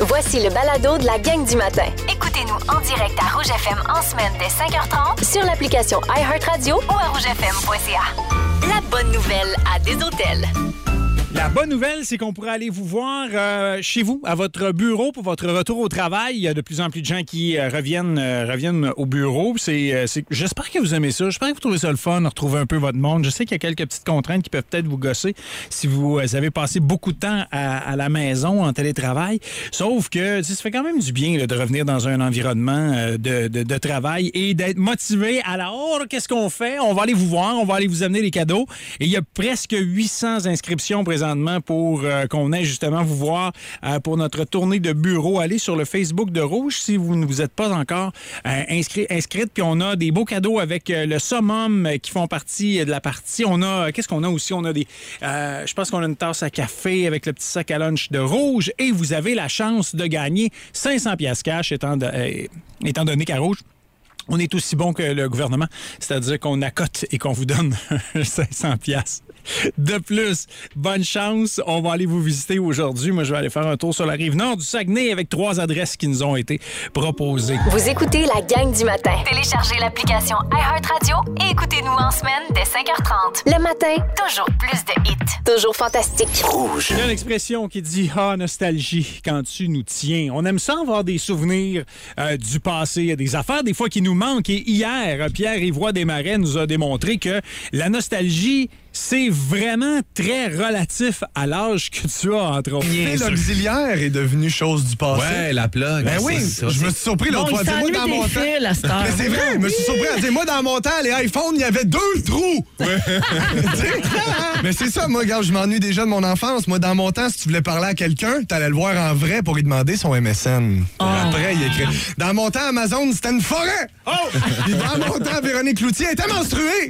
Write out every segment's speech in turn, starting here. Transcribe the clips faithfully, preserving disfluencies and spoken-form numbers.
Voici le balado de la gang du matin. Écoutez-nous en direct à Rouge F M en semaine dès cinq heures trente sur l'application iHeartRadio ou à rouge f m point c a. La bonne nouvelle à des hôtels. La bonne nouvelle, c'est qu'on pourrait aller vous voir euh, chez vous, à votre bureau pour votre retour au travail. Il y a de plus en plus de gens qui euh, reviennent, euh, reviennent au bureau. C'est, euh, c'est... J'espère que vous aimez ça. J'espère que vous trouvez ça le fun, de retrouver un peu votre monde. Je sais qu'il y a quelques petites contraintes qui peuvent peut-être vous gosser si vous euh, avez passé beaucoup de temps à, à la maison, en télétravail. Sauf que ça fait quand même du bien là, de revenir dans un environnement euh, de, de, de travail et d'être motivé. Alors, qu'est-ce qu'on fait? On va aller vous voir, on va aller vous amener les cadeaux. Et il y a presque huit cents inscriptions présentement pour euh, qu'on ait justement vous voir euh, pour notre tournée de bureau. Allez sur le Facebook de Rouge si vous ne vous êtes pas encore euh, inscrit, inscrite. Puis on a des beaux cadeaux avec euh, le summum euh, qui font partie de la partie. On a, euh, qu'est-ce qu'on a aussi? On a des, euh, je pense qu'on a une tasse à café avec le petit sac à lunch de Rouge et vous avez la chance de gagner cinq cents piastres cash étant, de, euh, étant donné qu'à Rouge, on est aussi bon que le gouvernement, c'est-à-dire qu'on accote et qu'on vous donne cinq cents piastres. De plus, bonne chance. On va aller vous visiter aujourd'hui. Moi, je vais aller faire un tour sur la rive nord du Saguenay avec trois adresses qui nous ont été proposées. Vous écoutez la gang du matin. Téléchargez l'application iHeartRadio et écoutez-nous en semaine dès cinq heures trente. Le matin, toujours plus de hits. Toujours fantastique. Rouge. Il y a une expression qui dit « Ah, nostalgie, quand tu nous tiens ». On aime ça avoir des souvenirs euh, du passé. Il y a des affaires, des fois, qui nous manquent. Et hier, Pierre-Yvroy Desmarais nous a démontré que la nostalgie, c'est vraiment très relatif à l'âge que tu as, entre autres. L'auxiliaire est devenu chose du passé. Ouais, la plug. Ben oui, ça, je me suis surpris l'autre bon, fois. Dis-moi dans mon temps. Fils, à cette heure. Mais c'est vrai, je me suis surpris à dire, moi, dans mon temps, les iPhones, il y avait deux trous. Ouais. Mais c'est ça, moi, regarde, je m'ennuie déjà de mon enfance. Moi, dans mon temps, si tu voulais parler à quelqu'un, t'allais le voir en vrai pour lui demander son M S N. Oh. Après, il écrit. Dans mon temps, Amazon, c'était une forêt. Oh! Puis dans mon temps, Véronique Cloutier était menstruée.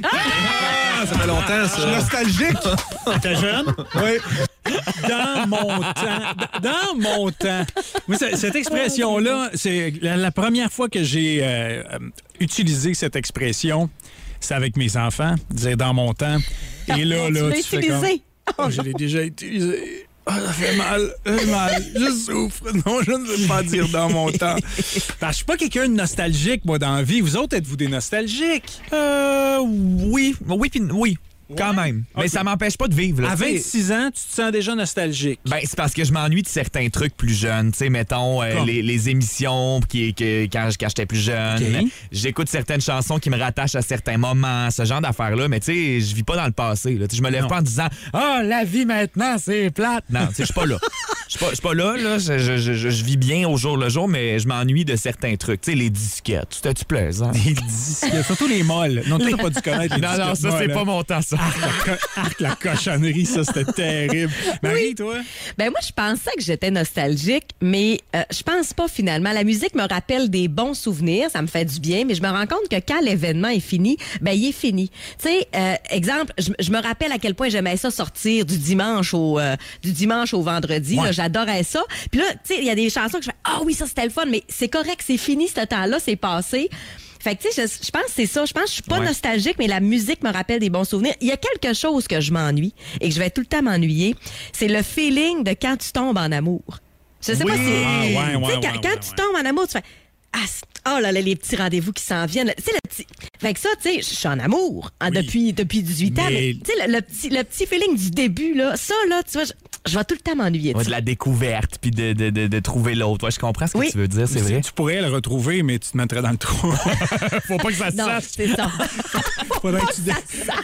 Ah, ça fait longtemps, ça. Je suis nostalgique. T'es jeune? Oui. Dans mon temps. Dans mon temps. Moi, cette expression-là, c'est la, la première fois que j'ai euh, utilisé cette expression, c'est avec mes enfants, dire dans mon temps. Et là, là, tu, tu fais utilisé. Comme... Oh, je l'ai déjà utilisé. Oh, ça fait mal, ça fait mal. Je souffre. Non, je ne veux pas dire dans mon temps. Parce que je suis pas quelqu'un de nostalgique, moi, dans la vie. Vous autres, êtes-vous des nostalgiques? Euh, oui. Oui, puis oui. Ouais. Quand même. Mais okay. ça m'empêche pas de vivre. Là, à t'sais. vingt-six ans, tu te sens déjà nostalgique. Ben, c'est parce que je m'ennuie de certains trucs plus jeunes. Tu sais, mettons, euh, les, les émissions qui, qui, quand, quand j'étais plus jeune. Okay. J'écoute certaines chansons qui me rattachent à certains moments, ce genre d'affaires-là. Mais tu sais, je vis pas dans le passé. Là. Je me lève non. pas en disant « Ah, oh, la vie maintenant, c'est plate! » Non, tu sais, je suis pas là. Je suis pas, pas là, là. Je, je, je, je vis bien au jour le jour, mais je m'ennuie de certains trucs. Tu sais, les disquettes. C'était-tu plaisant? Les disquettes. Surtout les molles. Non, tu n'as pas dû connaître les non, disquettes. Non, non, ça, c'est molles, pas mon temps, ça. Arc, la cochonnerie, ça, c'était terrible. Marie, oui. toi? Ben moi, je pensais que j'étais nostalgique, mais euh, je pense pas finalement. La musique me rappelle des bons souvenirs, ça me fait du bien, mais je me rends compte que quand l'événement est fini, ben il est fini. Tu sais, euh, exemple, je, je me rappelle à quel point j'aimais ça sortir du dimanche au euh, du dimanche au vendredi. Ouais. Là, j'adorais ça. Puis là, tu sais, il y a des chansons que je fais « Ah oui, ça, c'était le fun », mais c'est correct, c'est fini ce temps-là, c'est passé. Fait que, tu sais, je, je pense que c'est ça. Je pense que je suis pas ouais. nostalgique, mais la musique me rappelle des bons souvenirs. Il y a quelque chose que je m'ennuie et que je vais tout le temps m'ennuyer. C'est le feeling de quand tu tombes en amour. Je sais oui. pas si... Ah, ouais, ouais, quand, ouais, quand ouais, tu ouais. tombes en amour, tu fais... Ah, oh là là, les petits rendez-vous qui s'en viennent. Tu sais, le petit... Fait que ça, tu sais, je suis en amour hein, oui. depuis, depuis dix-huit ans. Mais, tu sais, le, le, petit, le petit feeling du début, là, ça, là, tu vois... Je... Je vais tout le temps m'ennuyer de ouais, ça. De la découverte, puis de, de, de, de trouver l'autre. Ouais, je comprends ce que oui. tu veux dire, c'est vrai. Tu pourrais le retrouver, mais tu te mettrais dans le trou. Faut pas que ça se non, sache. c'est ça. Faudrait que tu dé...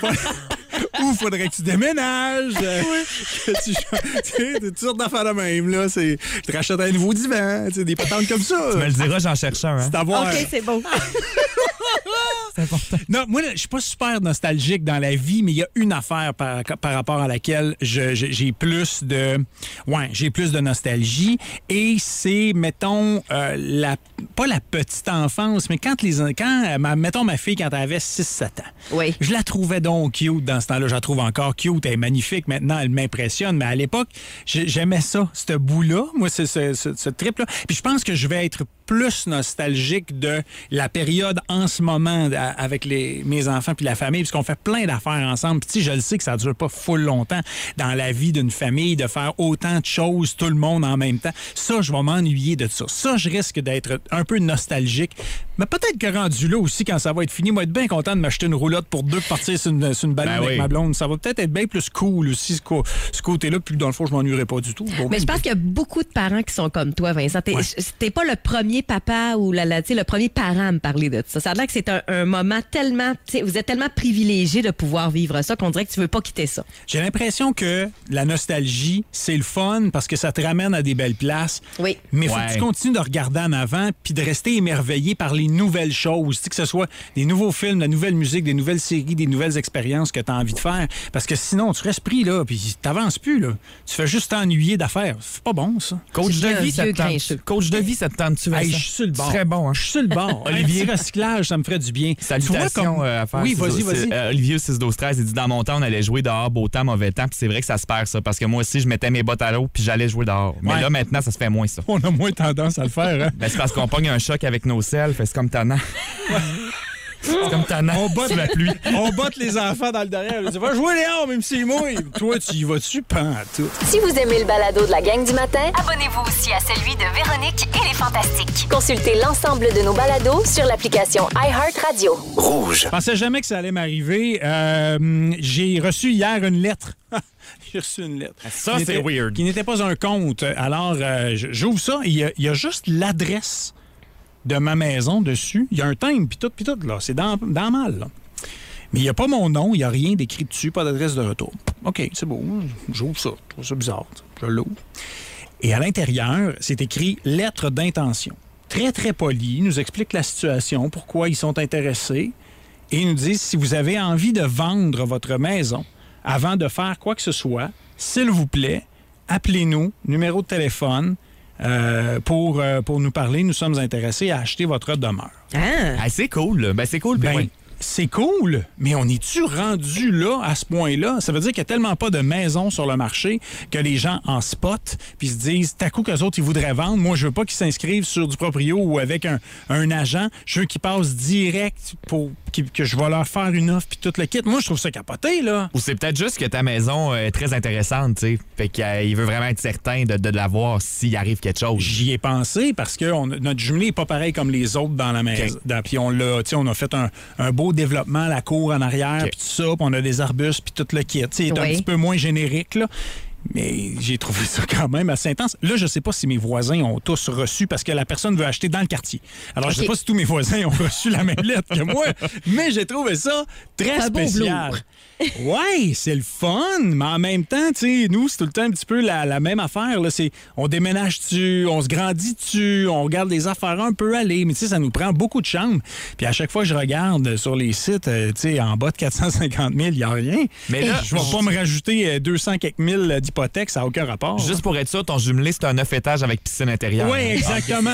Ou faudrait que tu déménages. Oui. Que tu sais, toutes sortes d'affaires de même, là. C'est... Tu te rachètes un nouveau divan, des patentes comme ça. Tu me le diras, j'en cherche un. Hein? C'est à voir. OK, c'est beau. C'est important. Non, moi, je suis pas super nostalgique dans la vie, mais il y a une affaire par, par rapport à laquelle je, je, j'ai plus de... Ouais, j'ai plus de nostalgie. Et c'est, mettons, euh, la, pas la petite enfance, mais quand les... Quand, mettons, ma fille, quand elle avait six sept ans. Oui. Je la trouvais donc cute dans ce temps-là. Je la trouve encore cute. Elle est magnifique. Maintenant, elle m'impressionne. Mais à l'époque, j'aimais ça, ce bout-là. Moi, c'est ce, ce, ce trip-là. Puis je pense que je vais être plus nostalgique de la période en ce moment avec les, mes enfants puis la famille, puisqu'on fait plein d'affaires ensemble. Puis, je le sais que ça dure pas full longtemps dans la vie d'une famille de faire autant de choses, tout le monde en même temps. Ça, je vais m'ennuyer de ça. Ça, je risque d'être un peu nostalgique. Mais peut-être que rendu là aussi, quand ça va être fini, moi, être bien content de m'acheter une roulotte pour deux partir sur une, sur une balade ben avec oui. ma blonde. Ça va peut-être être bien plus cool aussi, ce, co- ce côté-là. Puis, dans le fond, je m'ennuierai pas du tout. Bon, mais je pense qu'il y a beaucoup de parents qui sont comme toi, Vincent. T'es, ouais. t'es pas le premier papa ou la, la, le premier parent à me parler de ça. Ça a l'air que c'est un, un moment tellement... Vous êtes tellement privilégié de pouvoir vivre ça qu'on dirait que tu veux pas quitter ça. J'ai l'impression que la nostalgie, c'est le fun parce que ça te ramène à des belles places. Oui. Mais il faut ouais. que tu continues de regarder en avant puis de rester émerveillé par les nouvelles choses. Que ce soit des nouveaux films, de la nouvelle musique, des nouvelles séries, des nouvelles expériences que tu as envie de faire. Parce que sinon, tu restes pris là puis t'avances plus. Là. Tu fais juste t'ennuyer d'affaires. C'est pas bon, ça. Coach c'est de vie, ça te tente. Coach de vie, ça te tente-tu, Vincent? Hey, je suis sur le bord. Ce serait bon, hein? Je suis sur le bord. Olivier, recyclage, ça me ferait du bien. Salutations comme... à faire. Oui, vas-y, vas-y. Euh, Olivier six douze treize, il dit dans mon temps, on allait jouer dehors, beau temps, mauvais temps. Puis c'est vrai que ça se perd, ça. Parce que moi aussi, je mettais mes bottes à l'eau puis j'allais jouer dehors. Mais ouais. là, maintenant, ça se fait moins, ça. On a moins tendance à le faire, hein? Ben, c'est parce qu'on pogne un choc avec nos selles. Fait c'est comme tannant. C'est comme tannant. On botte la pluie. On botte les enfants dans le derrière. Tu vas jouer dehors, même s'il mouille. Toi, tu y vas-tu? Pas tout. Si vous aimez le balado de la gang du matin, abonnez-vous aussi à celui de Véronique et les Fantastiques. Consultez l'ensemble de nos balados sur l'application iHeartRadio. Rouge. Je pensais jamais que ça allait m'arriver. Euh, j'ai reçu hier une lettre. J'ai reçu une lettre. Ça, c'est était, weird. Qui n'était pas un compte. Alors, euh, j'ouvre ça. Il y, a, il y a juste l'adresse de ma maison dessus. Il y a un timbre, puis tout, puis tout, là. C'est dans, dans mal, là. Mais il n'y a pas mon nom, il n'y a rien d'écrit dessus, pas d'adresse de retour. OK, c'est beau. J'ouvre ça. Je trouve ça bizarre. Je l'ouvre. Et à l'intérieur, c'est écrit « Lettre d'intention ». Très, très poli. Il nous explique la situation, pourquoi ils sont intéressés. Et ils nous disent, si vous avez envie de vendre votre maison avant de faire quoi que ce soit, s'il vous plaît, appelez-nous, numéro de téléphone, Euh, pour, euh, pour nous parler. Nous sommes intéressés à acheter votre demeure. Ah! Ah, c'est cool. Ben, c'est cool. Ben, oui. c'est cool, mais on est-tu rendu là, à ce point-là? Ça veut dire qu'il n'y a tellement pas de maisons sur le marché que les gens en spot puis se disent, t'as coup qu'eux autres, ils voudraient vendre. Moi, je veux pas qu'ils s'inscrivent sur du proprio ou avec un, un agent. Je veux qu'ils passent direct pour que je vais leur faire une offre puis tout le kit. Moi, je trouve ça capoté, là. Ou c'est peut-être juste que ta maison est très intéressante, tu sais. Fait qu'il veut vraiment être certain de, de l'avoir s'il arrive quelque chose. J'y ai pensé parce que on, notre jumelé n'est pas pareil comme les autres dans la maison. Okay. Puis on l'a, tu sais, on a fait un, un beau développement, la cour en arrière, puis okay. tout ça, puis on a des arbustes, puis tout le kit. C'est oui. un petit peu moins générique, là. Mais j'ai trouvé ça quand même assez intense. Là, je sais pas si mes voisins ont tous reçu parce que la personne veut acheter dans le quartier. Alors, okay. je sais pas si tous mes voisins ont reçu la même lettre que moi, mais j'ai trouvé ça très spécial. Ouais, c'est le fun, mais en même temps, tu sais, nous, c'est tout le temps un petit peu la, la même affaire. Là. C'est, on déménage dessus, on se grandit dessus, on regarde les affaires un peu aller, mais tu sais, ça nous prend beaucoup de chambres. Puis à chaque fois que je regarde sur les sites, euh, tu sais, en bas de quatre cent cinquante mille, il n'y a rien. Mais là, je vais pas me rajouter deux cents quelques mille d'hypothèque, ça n'a aucun rapport. Juste hein. pour être sûr, ton jumelé, c'est un neuf étages avec piscine intérieure. Oui, exactement.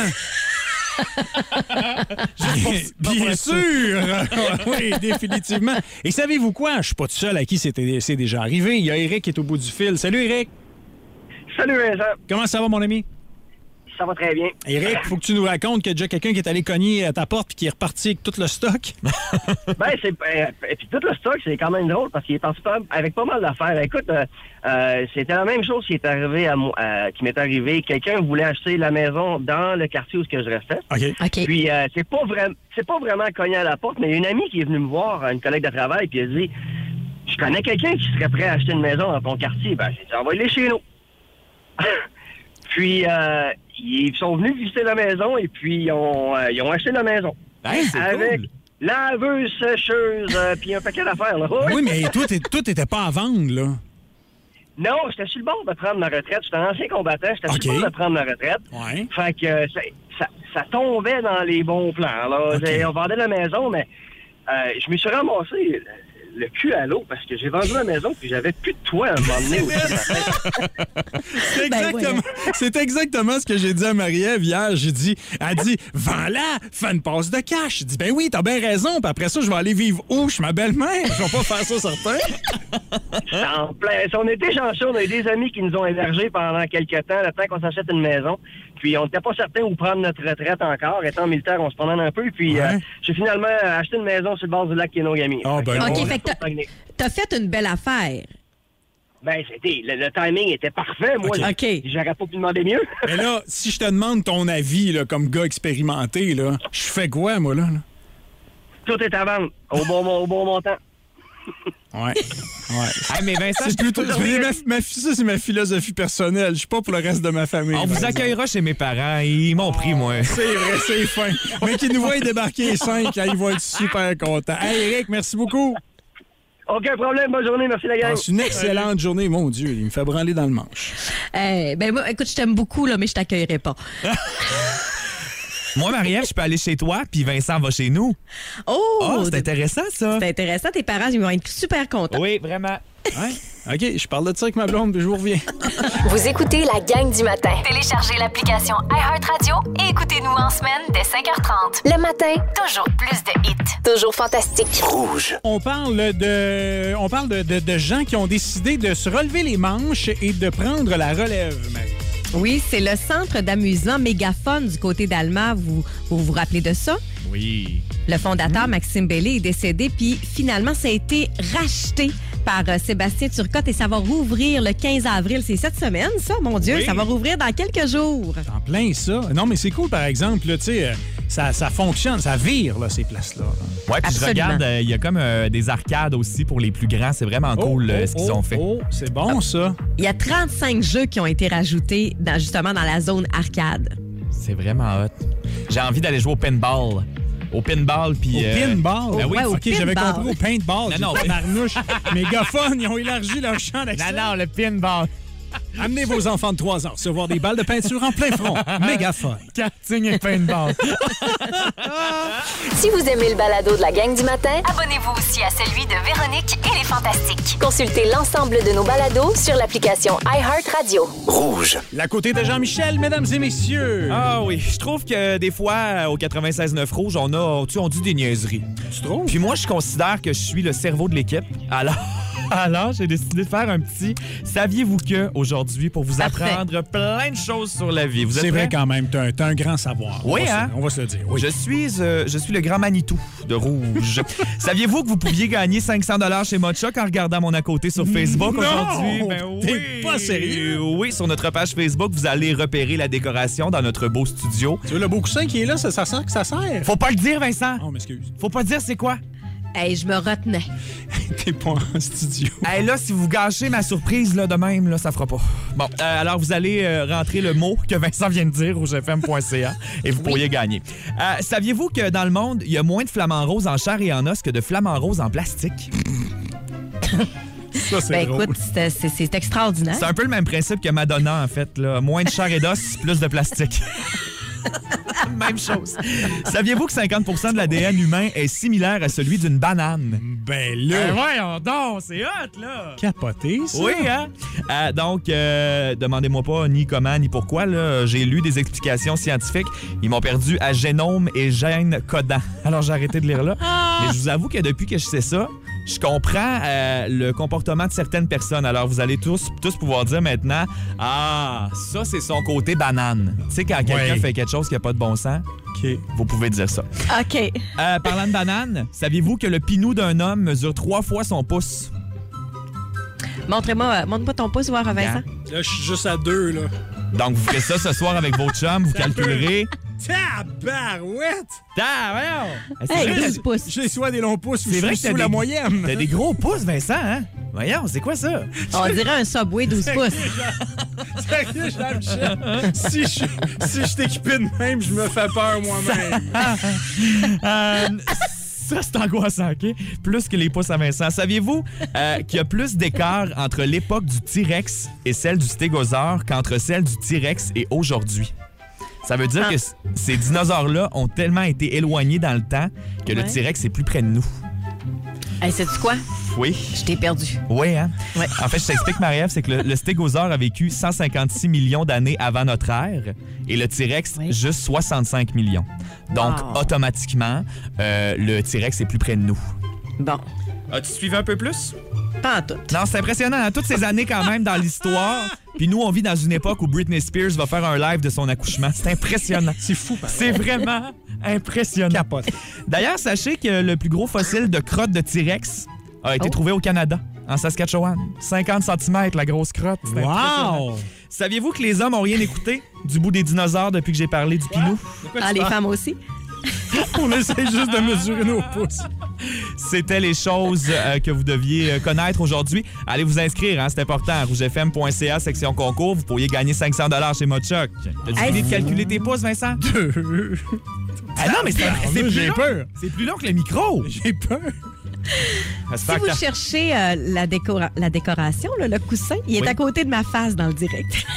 Bien, bien sûr! Oui, définitivement. Et savez-vous quoi? Je suis pas tout seul à qui c'était, c'est déjà arrivé. Il y a Eric qui est au bout du fil. Salut, Eric! Salut, Vincent! Comment ça va, mon ami? Ça va très bien. Eric, faut que tu nous racontes qu'il y a déjà quelqu'un qui est allé cogner à ta porte et qui est reparti avec tout le stock. ben, c'est. Euh, et puis tout le stock, c'est quand même drôle parce qu'il est parti avec pas mal d'affaires. Écoute, euh, euh, c'était la même chose qui est arrivé à moi, euh, qui m'est arrivé. Quelqu'un voulait acheter la maison dans le quartier où je restais. OK. okay. Puis euh, c'est pas vraiment c'est pas vraiment cogné à la porte, mais il y a une amie qui est venue me voir, une collègue de travail, puis elle dit je connais quelqu'un qui serait prêt à acheter une maison dans ton quartier. Ben, j'ai dit envoie-les chez nous. Puis, euh, ils sont venus visiter la maison et puis ils ont, euh, ils ont acheté la maison. Hey, c'est avec cool. laveuse, sécheuse, euh, puis un paquet d'affaires. Là. Oui, mais toi, toi, t'étais pas à vendre, là. Non, j'étais sur le bord de prendre ma retraite. J'étais un ancien combattant, j'étais okay. sur le bord de prendre ma retraite. Ouais. Fait que euh, ça, ça, ça tombait dans les bons plans. Là. Okay. On vendait la maison, mais euh, je me suis ramassé le cul à l'eau parce que j'ai vendu la maison puis j'avais plus de toit à un moment donné. C'est exactement, c'est exactement ce que j'ai dit à Marie-Ève hier. J'ai dit, elle dit, vends-la, fais une passe de cash. J'ai dit, ben oui, t'as bien raison. Puis après ça, je vais aller vivre où? Chez ma belle-mère. Je vais pas faire ça, certain. En plein. On était chanceux, on a eu des amis qui nous ont hébergés pendant quelques temps, le temps qu'on s'achète une maison. Puis on n'était pas certain où prendre notre retraite encore. Étant militaire, on se promène un peu. Puis ouais. euh, j'ai finalement acheté une maison sur le bord du lac Kenogami. Oh, ben OK, ouais. fait que t'as, t'as fait une belle affaire. Ben, c'était, le, le timing était parfait. Moi, okay. j'aurais pas pu demander mieux. Mais là, si je te demande ton avis là, comme gars expérimenté, là, je fais quoi, moi, là? là? Tout est à vendre, au bon, au bon montant. Ouais. Ouais. Hey, mais Vincent, c'est plutôt, ma, ma, ça, c'est ma philosophie personnelle. Je suis pas pour le reste de ma famille. On vous accueillera chez mes parents. Ils m'ont pris, moi. C'est vrai, c'est fin. Mais qu'ils nous voient débarquer les cinq, ils vont être super contents. Hey, Eric, merci beaucoup. Aucun problème. Bonne journée. Merci, la gang. Ah, c'est une excellente journée. Mon Dieu, il me fait branler dans le manche. Euh, ben, moi, écoute, je t'aime beaucoup, là, mais je t'accueillerai pas. Moi, Marie-Ève, je peux aller chez toi, puis Vincent va chez nous. Oh! Oh, c'est intéressant, ça. C'est intéressant. Tes parents, ils vont être super contents. Oui, vraiment. Ouais. OK, je parle de ça avec ma blonde, puis je vous reviens. Vous écoutez la gang du matin. Téléchargez l'application iHeartRadio et écoutez-nous en semaine dès cinq heures trente. Le matin, toujours plus de hits. Toujours fantastique. Rouge. On parle de, on parle de, de, de gens qui ont décidé de se relever les manches et de prendre la relève, Marie. Oui, c'est le centre d'amusement Mégaphone du côté d'Alma. Vous, vous vous rappelez de ça? Oui. Le fondateur, mmh. Maxime Bellé, est décédé, puis finalement, ça a été racheté par euh, Sébastien Turcotte et ça va rouvrir le quinze avril. C'est cette semaine, ça, mon Dieu. Oui. Ça va rouvrir dans quelques jours. En plein ça. Non, mais c'est cool, par exemple, tu sais, ça, ça fonctionne, ça vire, là, ces places-là. Oui, puis je regarde, il euh, y a comme euh, des arcades aussi pour les plus grands. C'est vraiment oh, cool oh, euh, ce qu'ils oh, ont fait. Oh, c'est bon, ça. Il y a trente-cinq jeux qui ont été rajoutés dans, justement dans la zone arcade. C'est vraiment hot. J'ai envie d'aller jouer au pinball. Au pinball, puis... Au euh... pinball? Ben oui, ouais, OK, pinball. J'avais compris au paintball. Non, non. Marnouche. Mégaphone, ils ont élargi leur champ d'action. Non, non, le pinball. Amenez vos enfants de trois ans recevoir des balles de peinture en plein front. Mégaphone. Karting et paintball. Si vous aimez le balado de la gang du matin, abonnez-vous aussi à celui de Véronique et les Fantastiques. Consultez l'ensemble de nos balados sur l'application iHeartRadio. Rouge. La côté de Jean-Michel, mesdames et messieurs. Ah oui, je trouve que des fois, au quatre-vingt-seize neuf Rouge, on a, tu sais, on dit des niaiseries. Tu trouves? Puis moi, je considère que je suis le cerveau de l'équipe. Alors... Alors, j'ai décidé de faire un petit « Saviez-vous que » aujourd'hui pour vous Parfait. apprendre plein de choses sur la vie. Vous C'est êtes vrai prêts? quand même, t'as un, t'as un grand savoir. Oui, on hein? Se, on va se le dire. Oui. Je suis, euh, je suis le grand Manitou de Rouge. Saviez-vous que vous pouviez gagner cinq cents dollars chez Mochoc en regardant mon à côté sur Facebook non! aujourd'hui? Ben oui. T'es pas sérieux? Oui, sur notre page Facebook, vous allez repérer la décoration dans notre beau studio. Tu vois, le beau coussin qui est là, ça, ça sert que ça sert? Faut pas le dire, Vincent. Oh, m'excuse. Faut pas dire c'est quoi. Hey, je me retenais. T'es pas en studio. Hey, là, si vous gâchez ma surprise là, de même, là, ça fera pas. Bon, euh, alors vous allez euh, rentrer le mot que Vincent vient de dire, rouge f m point c a, et vous oui. pourriez gagner. Euh, saviez-vous que dans le monde, il y a moins de flamants roses en chair et en os que de flamants roses en plastique? Ça, c'est ben drôle. écoute, c'est, c'est, c'est extraordinaire. C'est un peu le même principe que Madonna, en fait. Là. Moins de chair et d'os, plus de plastique. Même chose. Saviez-vous que cinquante pour cent de l'A D N humain est similaire à celui d'une banane? Ben là... Ben voyons donc, c'est hot, là! Capoté, ça? Oui, hein? Euh, donc, euh, demandez-moi pas ni comment ni pourquoi, là. J'ai lu des explications scientifiques. Ils m'ont perdu à génome et gène codant. Alors, j'ai arrêté de lire là. Ah! Mais je vous avoue que depuis que je sais ça, je comprends euh, le comportement de certaines personnes. Alors, vous allez tous, tous pouvoir dire maintenant, « Ah, ça, c'est son côté banane. » Tu sais, quand quelqu'un ouais. fait quelque chose qui n'a pas de bon sens, okay. vous pouvez dire ça. OK. Euh, parlant de banane, saviez-vous que le pinou d'un homme mesure trois fois son pouce? Montre-moi, euh, montre-moi ton pouce, voir, Vincent. Là, je suis juste à deux, là. Donc, vous ferez ça ce soir avec vos chums, vous calculerez... Tabarouette! Tabarouette! Hey, douze pouces. J'ai soit des longs pouces ou c'est je vrai suis que t'as sous des, la moyenne. T'as des gros pouces, Vincent, hein? Voyons, c'est quoi ça? On dirait un Subway douze pouces. Sérieux, Jean-Michel? Si je, si je t'équipais de même, je me fais peur moi-même. euh, ça, c'est angoissant, OK? Plus que les pouces à Vincent. Saviez-vous euh, qu'il y a plus d'écart entre l'époque du T-Rex et celle du stégosaure qu'entre celle du T-Rex et aujourd'hui? Ça veut dire ah. que c- ces dinosaures-là ont tellement été éloignés dans le temps que ouais. le T-Rex est plus près de nous. Hey, sais-tu quoi? Oui. Je t'ai perdu. Oui, hein? Ouais. En fait, je t'explique, Marie-Ève, c'est que le, le stégosaure a vécu cent cinquante-six millions d'années avant notre ère et le T-Rex, Oui. juste soixante-cinq millions. Donc, Wow. automatiquement, euh, le T-Rex est plus près de nous. Bon, As-tu suivi un peu plus? pas en tout. Non, c'est impressionnant. Hein? Toutes ces années quand même dans l'histoire. Puis nous, on vit dans une époque où Britney Spears va faire un live de son accouchement. C'est impressionnant. C'est fou. pareil. C'est vraiment impressionnant. Capote. D'ailleurs, sachez que le plus gros fossile de crotte de T-Rex a été Oh. trouvé au Canada, en Saskatchewan. cinquante centimètres, la grosse crotte. C'est impressionnant. Wow! Saviez-vous que les hommes ont rien écouté du bout des dinosaures depuis que j'ai parlé du pinou? Ah, les femmes aussi? On essaie juste de mesurer nos pouces. C'était les choses euh, que vous deviez euh, connaître aujourd'hui. Allez vous inscrire, hein, c'est important. rougefm point c a, section concours. Vous pourriez gagner cinq cents dollars chez Mochoc. T'as-tu Hey, fini de c'est- calculer tes pouces, Vincent? Deux. Ah non, mais c'est c'est plus J'ai long. peur. C'est plus long que le micro. J'ai peur. Si J'espère vous que t'as- cherchez euh, la, décora- la décoration, là, le coussin, il est Oui. à côté de ma face dans le direct.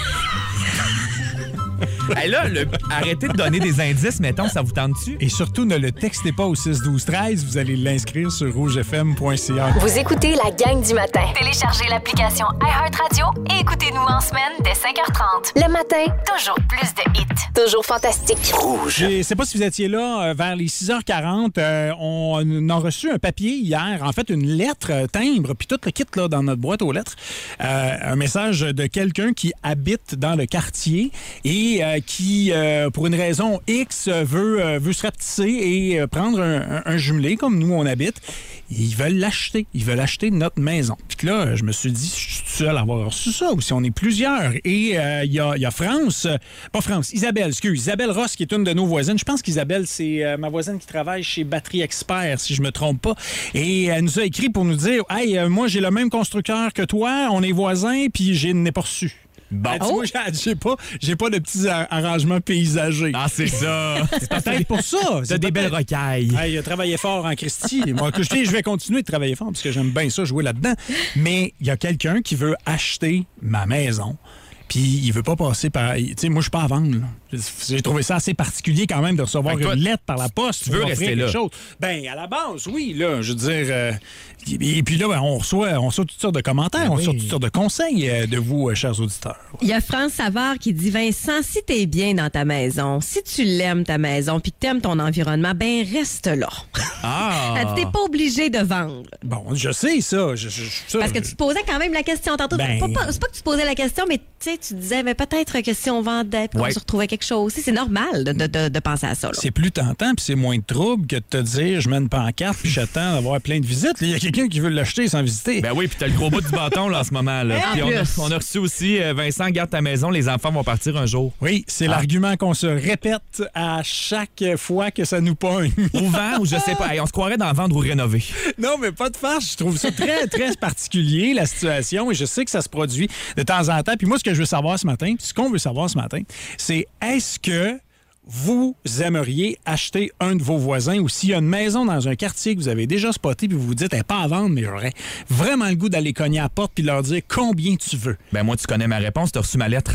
Hey, là, le- arrêtez de donner des indices, mettons, ça vous tente-tu? Et surtout, ne le textez pas au six douze treize. Vous allez l'inscrire sur rougefm point c a. Vous écoutez la gang du matin. Téléchargez l'application iHeartRadio et écoutez-nous en semaine dès cinq heures trente. Le matin, toujours plus de hits. Toujours fantastique. Je ne sais pas si vous étiez là euh, vers les six heures quarante. euh, on a reçu un papier hier, en fait une lettre, euh, timbre, puis tout le kit là, dans notre boîte aux lettres. Euh, un message de quelqu'un qui habite dans le quartier et euh, qui, euh, pour une raison X, veut, euh, veut se rapetisser et euh, prendre un, un, un jumelé comme nous on habite. Ils veulent l'acheter. Ils veulent acheter notre maison. Puis là, je me suis dit, je suis seul à avoir reçu ça ou si on est plusieurs. Et euh, il y, a, y a France, euh, pas France, Isabelle, excuse, Isabelle Ross qui est une de nos voisines. Je pense qu'Isabelle, c'est euh, ma voisine qui travaille chez Batterie Expert, si je me trompe pas. Et elle nous a écrit pour nous dire, hey, euh, moi j'ai le même constructeur que toi, on est voisins, puis je n'ai pas reçu. Bon. Elle dit, moi, j'ai- j'ai pas, j'ai pas de petits a- arrangements paysagers. Ah, c'est ça. C'est Peut-être pour ça. T'as C'est des belles peut-être- rocailles. Hey, il a travaillé fort en Christie. Moi, que je dis, je vais continuer de travailler fort parce que j'aime bien ça, jouer là-dedans. Mais il y a quelqu'un qui veut acheter ma maison. Puis il veut pas passer par... Tu sais, moi, je suis pas à vendre. là. J'ai trouvé ça assez particulier quand même de recevoir Fait que toi, une lettre par la poste. tu veux pour offrir rester quelque là. chose. Ben, à la base, oui. Là, je veux dire... euh, et puis là, ben, on, reçoit, on reçoit toutes sortes de commentaires, Ben on reçoit oui. toutes sortes de conseils euh, de vous, euh, chers auditeurs. Il y a France Savard qui dit, Vincent, si t'es bien dans ta maison, si tu l'aimes ta maison, puis que t'aimes ton environnement, ben reste là. Ah! Elle dit, t'es pas obligé de vendre. Bon, je sais ça. Je, je- ça, Parce que tu te posais quand même la question tantôt. Ben- Pas- pas- C'est pas que tu te posais la question, mais tu sais, tu disais, mais peut-être que si on vendait, puis Ouais. qu'on se retrouvait quelque chose. C'est normal de, de, de, de penser à ça. Là. C'est plus tentant puis c'est moins de trouble que de te dire je mets une pancarte puis j'attends d'avoir plein de visites. Il y a quelqu'un qui veut l'acheter sans visiter. Ben oui, puis t'as le gros bout du bâton là, en ce moment. Là. En Puis on, a, plus. on a reçu aussi euh, Vincent, garde ta maison, les enfants vont partir un jour. Oui, c'est Ah. l'argument qu'on se répète à chaque fois que ça nous pogne. Ou vend, ou je sais pas. Hey, on se croirait dans vendre ou rénover. Non, mais pas de farce. Je trouve ça très, très particulier, la situation, et je sais que ça se produit de temps en temps. Puis moi, ce que je veux savoir ce matin, puis ce qu'on veut savoir ce matin, c'est est-ce que vous aimeriez acheter un de vos voisins ou s'il y a une maison dans un quartier que vous avez déjà spoté puis vous vous dites, elle n'est pas à vendre, mais j'aurais vraiment le goût d'aller cogner à la porte puis leur dire combien tu veux. Ben moi, tu connais ma réponse, t'as reçu ma lettre.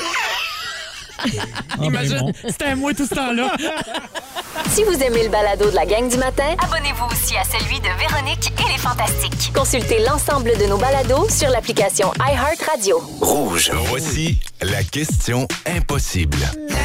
Ah, ben Imagine, bon. c'était à moi tout ce temps-là. Si vous aimez le balado de la gang du matin, abonnez-vous aussi à celui de Véronique et les Fantastiques. Consultez l'ensemble de nos balados sur l'application iHeartRadio. Rouge. Voici la question impossible.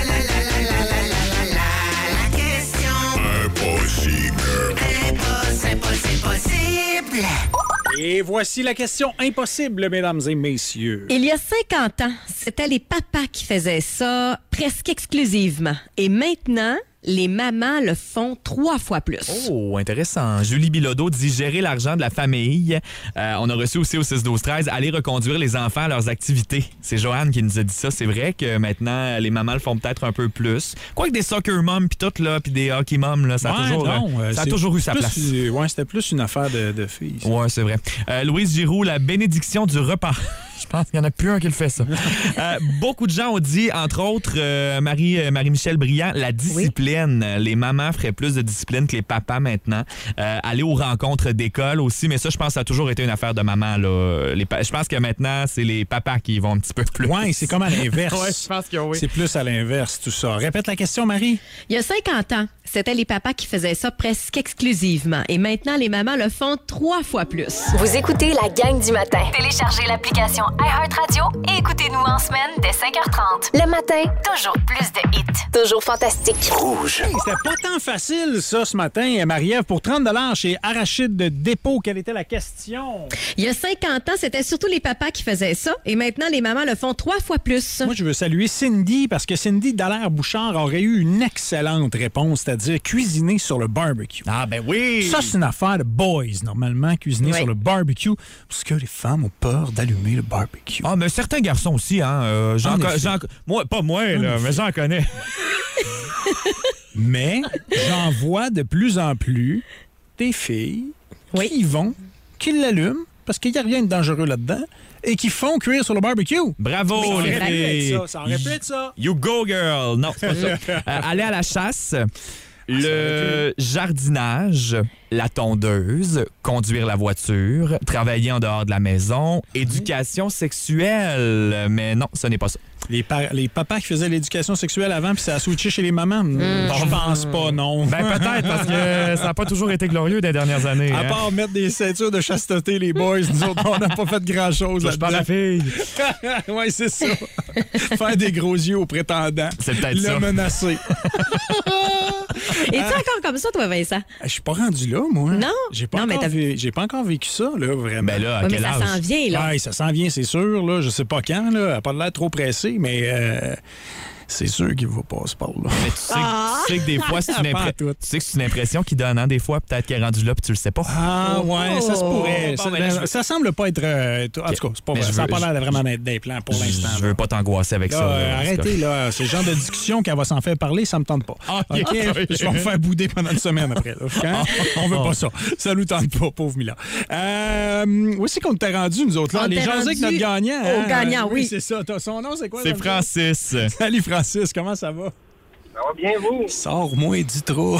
Et voici la question impossible, mesdames et messieurs. Il y a cinquante ans, c'était les papas qui faisaient ça presque exclusivement. Et maintenant, les mamans le font trois fois plus. Oh, intéressant. Julie Bilodeau dit gérer l'argent de la famille. Euh, on a reçu aussi au six douze treize aller reconduire les enfants à leurs activités. C'est Joanne qui nous a dit ça. C'est vrai que maintenant, les mamans le font peut-être un peu plus. Quoique des soccer moms puis tout, là, puis des hockey moms, là, ça a, Ouais, toujours, non, euh, euh, ça a c'est toujours eu sa plus- place. euh, Ouais, c'était plus une affaire de, de filles. ça. Ouais, c'est vrai. Euh, Louise Giroux, la bénédiction du repas. Je pense qu'il n'y en a plus un qui le fait, ça. euh, beaucoup de gens ont dit, entre autres, euh, Marie, euh, Marie-Michel Briand, la discipline. Oui. Les mamans feraient plus de discipline que les papas maintenant. Euh, aller aux rencontres d'école aussi, mais ça, je pense que ça a toujours été une affaire de maman. Là. Les pa- je pense que maintenant, c'est les papas qui y vont un petit peu plus. Oui, c'est comme à l'inverse. Oui, je pense que oui. C'est plus à l'inverse, tout ça. Répète la question, Marie. Il y a cinquante ans, c'était les papas qui faisaient ça presque exclusivement. Et maintenant, les mamans le font trois fois plus. Vous écoutez la gang du matin. Téléchargez l'application iHeartRadio et écoutez-nous en semaine dès cinq heures trente. Le matin, toujours plus de hits. Toujours fantastique. Rouge. Hey, c'était pas tant facile, ça, ce matin, Marie-Ève. Pour trente dollars chez Arachide de Dépôt, quelle était la question? Il y a cinquante ans, c'était surtout les papas qui faisaient ça. Et maintenant, les mamans le font trois fois plus. Moi, je veux saluer Cindy, parce que Cindy Dallaire-Bouchard aurait eu une excellente réponse, c'est-à-dire cuisiner sur le barbecue. Ah, ben oui! Ça, c'est une affaire de boys, normalement, cuisiner Oui. sur le barbecue, parce que les femmes ont peur d'allumer le barbecue. Ah, mais certains garçons aussi, hein. Euh, j'en En co- effet. j'en- moi, pas moi, là, mais j'en connais. Mais j'en vois de plus en plus des filles Oui. qui y vont, qui l'allument, parce qu'il n'y a rien de dangereux là-dedans, et qui font cuire sur le barbecue. Bravo, Ça les aurait pu être filles. ça, ça aurait pu être ça. You go, girl! Non, c'est pas ça. Euh, aller à la chasse, Ah, le jardinage, la tondeuse, conduire la voiture, travailler en dehors de la maison, éducation sexuelle. Mais non, ce n'est pas ça. Les, par- les papas qui faisaient l'éducation sexuelle avant, puis ça a switché chez les mamans. Mm. Je pense pas, non. Ben peut-être, parce que ça n'a pas toujours été glorieux des dernières années. À hein. part mettre des ceintures de chasteté, les boys, nous autres, on n'a pas fait grand-chose Je parle à la fille. Oui, c'est ça. Faire des gros yeux aux prétendants. C'est peut-être Le ça. menacer. Es-tu encore comme ça, toi, Vincent? Je suis pas rendu là, moi. Non? J'ai pas, Non, mais encore t'as- vé- j'ai pas encore vécu ça, là, vraiment. Ben là, à Oui, mais quel ça âge? s'en vient, là. Ouais, ça s'en vient, c'est sûr. Là. Je sais pas quand. Là. Elle n'a pas l'air trop pressée, mais euh, c'est sûr qu'il va passer par là. Mais tu sais, que- tu sais que des fois, c'est une, Pas impré- en tout. tu sais que c'est une impression qu'il donne, hein, des fois. Peut-être qu'elle est rendue là puis tu le sais pas. Ah, ouais, ça se pourrait. Bon, ça, ben là, je veux- ça semble pas être. euh, t- en tout cas, c'est pas Mais vrai. je Ça n'a veux- pas l'air de je- vraiment d'être des plans pour l'instant. Je veux pas t'angoisser avec Là, ça. euh, là, en tout arrêtez, cas. là. C'est le genre de discussion qu'elle va s'en faire parler, ça me tente pas. Ah, OK? ok. Je vais me faire bouder pendant une semaine après. Là. Hein? On veut pas ça. Ça nous tente pas, pauvre Mila. Euh, où c'est qu'on t'est rendu, nous autres? Là? On Les t'est gens rendu avec notre gagnant. au hein? gagnant, oui. C'est ça. T'as son nom, c'est quoi? C'est dans le Francis. fond? Salut, Francis. Comment ça va? Ça va bien, vous? Sors-moi du trop.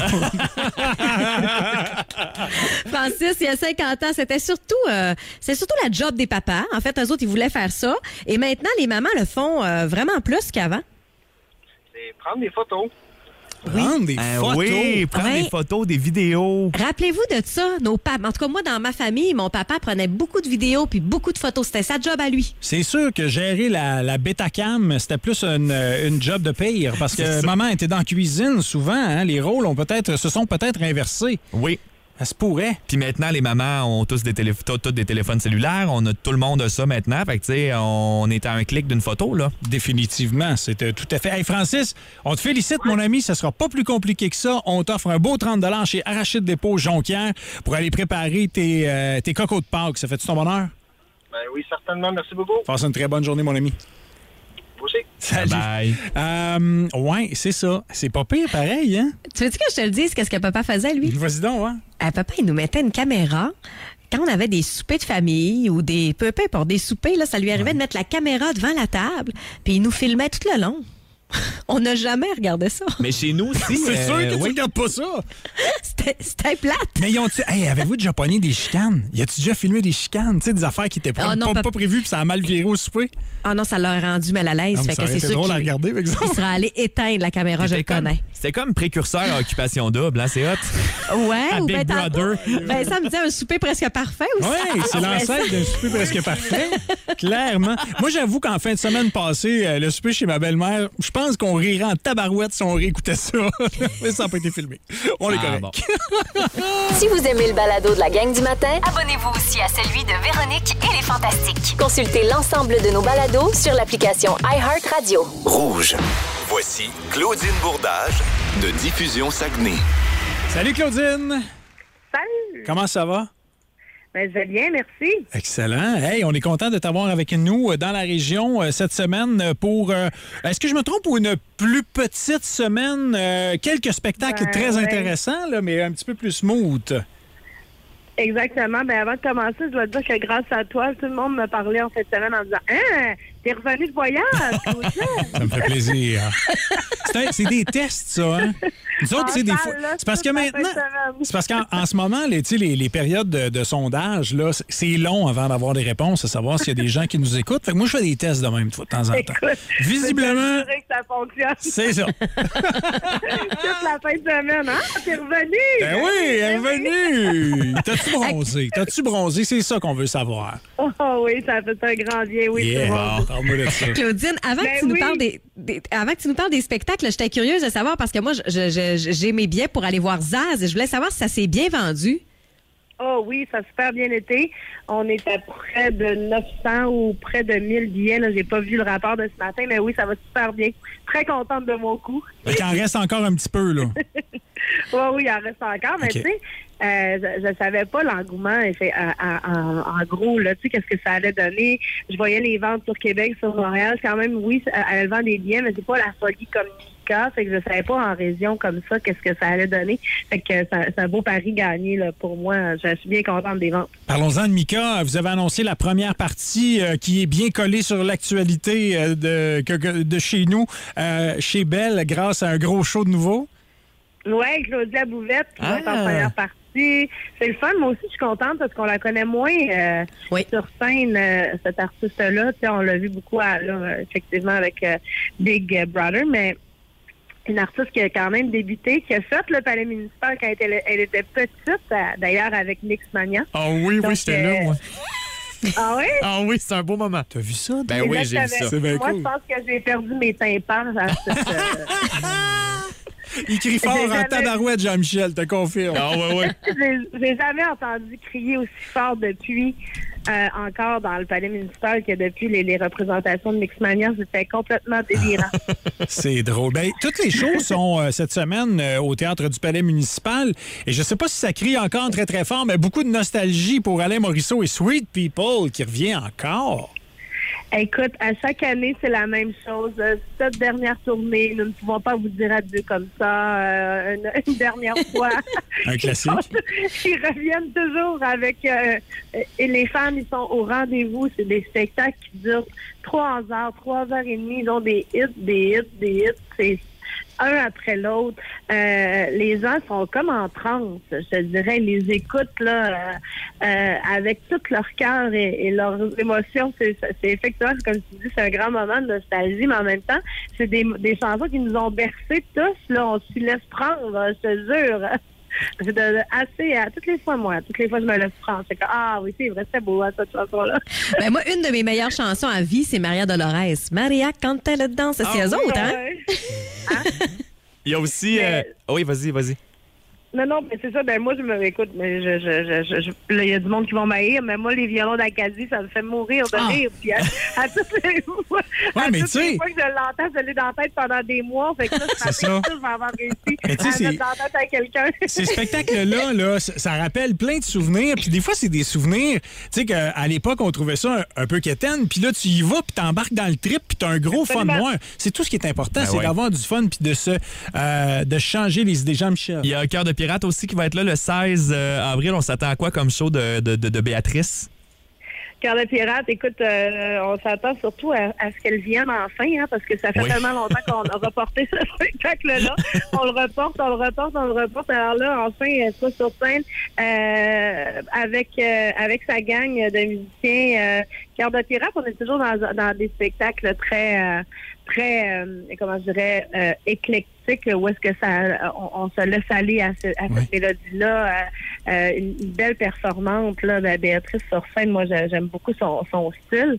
Francis, il y a cinquante ans, c'était surtout, euh, c'est surtout la job des papas. En fait, eux autres, ils voulaient faire ça. Et maintenant, les mamans le font euh, vraiment plus qu'avant. C'est prendre des photos. Prendre des Euh, photos. oui, prendre Ouais. des photos, des vidéos. Rappelez-vous de ça, nos papas. En tout cas, moi, dans ma famille, mon papa prenait beaucoup de vidéos puis beaucoup de photos. C'était sa job à lui. C'est sûr que gérer la, la Betacam, c'était plus une, une job de pire parce que maman était dans la cuisine souvent. Hein, les rôles ont peut-être, se sont peut-être inversés. Oui. Ça se pourrait. Puis maintenant, les mamans ont tous des, télé- tous tous des téléphones cellulaires. On a tout le monde a ça maintenant. Fait que, tu sais, on est à un clic d'une photo, là. Définitivement, c'était tout à fait. Hey Francis, on te félicite, mon ami. Ça sera pas plus compliqué que ça. On t'offre un beau trente dollars chez Arachide Dépôt Jonquière pour aller préparer tes, euh, tes cocos de Pâques. Ça fait-tu ton bonheur? Ben oui, certainement. Merci beaucoup. Passe une très bonne journée, mon ami. Vous aussi. Salut. Bye. Euh, ouais, c'est ça. C'est pas pire, pareil, hein? Tu veux-tu que je te le dise, qu'est-ce que papa faisait, lui? Vas-y donc, hein? Euh, papa, il nous mettait une caméra. Quand on avait des soupers de famille ou des peu peu pour des soupers, là, ça lui arrivait de mettre la caméra devant la table, puis il nous filmait tout le long. On n'a jamais regardé ça. Mais chez nous aussi. C'est euh, sûr que tu oui. regardes pas ça. C'était c'était plate. Mais ils ont-tu. Hey, avez-vous déjà pogné des chicanes? Y a-tu déjà filmé des chicanes? Tu sais, des affaires qui étaient pas, Ah non, pas, pas- pas prévues puis ça a mal viré au souper? Ah non, ça l'a rendu mal à l'aise. Ah, mais Fait ça que aurait c'est été sûr drôle à qu'il regarder, par exemple. il sera allé éteindre la caméra, je le C'était comme- connais. C'était comme précurseur à Occupation Double, hein, c'est hot. Ouais, À ou Big ben, tantôt, Brother. ben, ça me dit un souper presque parfait aussi. Oui, c'est l'ancêtre d'un souper presque parfait. Clairement. Moi, j'avoue qu'en fin de semaine passée, euh, le souper chez ma belle-mère, je pense qu'on rirait en tabarouette si on réécoutait ça. Mais ça n'a pas été filmé. On est Ah, correct. bon. Si vous aimez le balado de la gang du matin, abonnez-vous aussi à celui de Véronique et les Fantastiques. Consultez l'ensemble de nos balados sur l'application iHeartRadio. Rouge. Voici Claudine Bourdage de Diffusion Saguenay. Salut Claudine. Salut! Comment ça va? Ben, je vais bien, merci. Excellent. Hey, on est content de t'avoir avec nous euh, dans la région euh, cette semaine euh, pour, euh, est-ce que je me trompe, pour une plus petite semaine, euh, quelques spectacles Ben, très ouais. intéressants, là, mais un petit peu plus smooth. Exactement. Ben, avant de commencer, je dois te dire que grâce à toi, tout le monde me parlait en cette semaine en disant « Hein, t'es revenu de voyage, Claudia? » Ça me fait plaisir. C'est, un- c'est des tests, ça, hein? Nous autres, En c'est des salle, fois. là, C'est parce que toute la maintenant. fin de semaine. C'est parce qu'en en ce moment, les, tu sais, les, les périodes de, de sondage, là, c'est- c'est long avant d'avoir des réponses, à savoir s'il y a des gens qui nous écoutent. Fait que moi, je fais des tests de même de temps en temps. Écoute, Visiblement, je peux que ça fonctionne. c'est ça. Toute la fin de semaine, hein? T'es revenu! Ben oui, elle est revenue. T'as-tu bronzé? T'as-tu bronzé? C'est ça qu'on veut savoir. Oh oui, ça fait un grand bien, oui. Yeah, tout le bon, monde. parle-moi de ça. Claudine, avant, Ben que tu nous oui. parles des, des- avant que tu nous parles des spectacles, j'étais curieuse de savoir parce que moi, je- je- je- j'ai mes billets pour aller voir Zaz et je voulais savoir si ça s'est bien vendu. Oh oui, ça a super bien été. On est à près de neuf cents ou près de mille billets. Là, j'ai pas vu le rapport de ce matin, mais oui, ça va super bien. Très contente de mon coup. Fait qu'il en reste encore un petit peu, là. Oui, oui, il en reste encore, mais OK. tu sais, euh, je, je savais pas l'engouement. Fait, euh, en, en- en gros, là, tu sais, qu'est-ce que ça allait donner. Je voyais les ventes sur Québec, sur Montréal. Quand même, oui, ça- elle vend des billets, mais c'est pas la folie comme Mika. Fait que je savais pas en région comme ça qu'est-ce que ça allait donner. Fait que ça- c'est un beau pari gagné là, pour moi. Je suis bien contente des ventes. Parlons-en de Mika. Vous avez annoncé la première partie euh, qui est bien collée sur l'actualité euh, de, que- que- de chez nous, euh, chez Belle, grâce à un gros show de nouveau. Oui, Claudia Bouvette, qui va être en Ah. première partie. C'est le fun. Moi aussi, je suis contente parce qu'on la connaît moins euh, Oui. sur scène, euh, cette artiste-là. Tu sais, on l'a vu beaucoup, à- là, euh, effectivement, avec euh, Big Brother, mais une artiste qui a quand même débuté, qui a fait le palais municipal quand elle était, elle était petite, euh, d'ailleurs, avec Mixmania. Ah oui, Donc, oui, j'étais euh, là, moi. Ah oui? Ah oui, c'est un beau moment. T'as vu ça? Ben oui, j'ai vu Exactement. ça. C'est bien Moi, cool. je pense que j'ai perdu mes tympans à cette... euh, Il crie fort J'ai en jamais- tabarouette, Jean-Michel, te confirme. Ah ouais, ouais. J'ai j'ai jamais entendu crier aussi fort depuis euh, encore dans le palais municipal que depuis les, les représentations de Mixmania. C'était complètement délirant. C'est drôle. Ben, toutes les shows sont euh, cette semaine euh, au Théâtre du Palais municipal. Et je sais pas si ça crie encore très, très fort, mais beaucoup de nostalgie pour Alain Morisseau et Sweet People qui revient encore. Écoute, à chaque année, c'est la même chose. Euh, Cette dernière tournée, nous ne pouvons pas vous dire adieu comme ça euh, une, une dernière fois. Un classique. Ils reviennent toujours avec... euh, et les fans, ils sont au rendez-vous. C'est des spectacles qui durent trois heures, trois heures et demie. Ils ont des hits, des hits, des hits. C'est un après l'autre. Euh, les gens sont comme en transe, je te dirais. Ils les écoutent là, euh, euh, avec tout leur cœur et, et leurs émotions. C'est, c'est effectivement, comme tu dis, c'est un grand moment de nostalgie, mais en même temps, c'est des, des chansons qui nous ont bercés tous. Là, on s'y laisse prendre, je te jure. C'est de, de- assez, à toutes les fois, moi. Toutes les fois, je me laisse prendre. C'est comme, ah oui, c'est vrai, c'est beau, hein, cette chanson-là. Ben moi, une de mes meilleures chansons à vie, c'est Maria Dolores. Maria, quand elle danse, c'est Ah eux oui, autres, hein? ouais. Il y a aussi. euh, Oui, vas-y, vas-y. Non, non, mais c'est ça. Ben moi, je me écoute, mais je, je, je, je, je- là, il y a du monde qui vont m'haïr, mais moi, les violons d'Acadie, ça me fait mourir de Ah. rire. Puis à, à toutes les fois, Ouais, à mais toutes tu sais- les fois que je l'entends, je l'ai dans la tête pendant des mois. Fait que là, je C'est m'appelle ça. ça, je vais avoir réussi Mais tu sais, à c'est- mettre dans la tête à quelqu'un. Ces spectacles-là, là, ça ça rappelle plein de souvenirs. Puis des fois, c'est des souvenirs, tu sais, qu'à l'époque, on trouvait ça un, un peu quétaine. Puis là, tu y vas, puis t'embarques dans le trip, puis t'as un gros fun Absolument. noir. C'est tout ce qui est important, Ben c'est ouais. d'avoir du fun, puis de se, euh, de changer les idées. Jean-Michel. Il y a Cœur de pirate aussi qui va être là le seize avril. On s'attend à quoi comme show de, de, de, de Béatrice? Cœur de pirate, écoute, euh, on s'attend surtout à, à ce qu'elle vienne enfin, hein, parce que ça fait Oui. tellement longtemps qu'on a reporté ce spectacle-là. On le reporte, on le reporte, on le reporte. Alors là, enfin, elle sera sur scène euh, avec euh, avec sa gang de musiciens. Euh, Cœur de pirate, on est toujours dans, dans des spectacles très, euh, très, euh, comment je dirais, euh, éclectiques, où est-ce que ça, on, on se laisse aller à, ce, à Oui. cette mélodie-là. Euh, euh, une, une belle performante là, de Béatrice sur scène. Moi, je- j'aime beaucoup son, son style.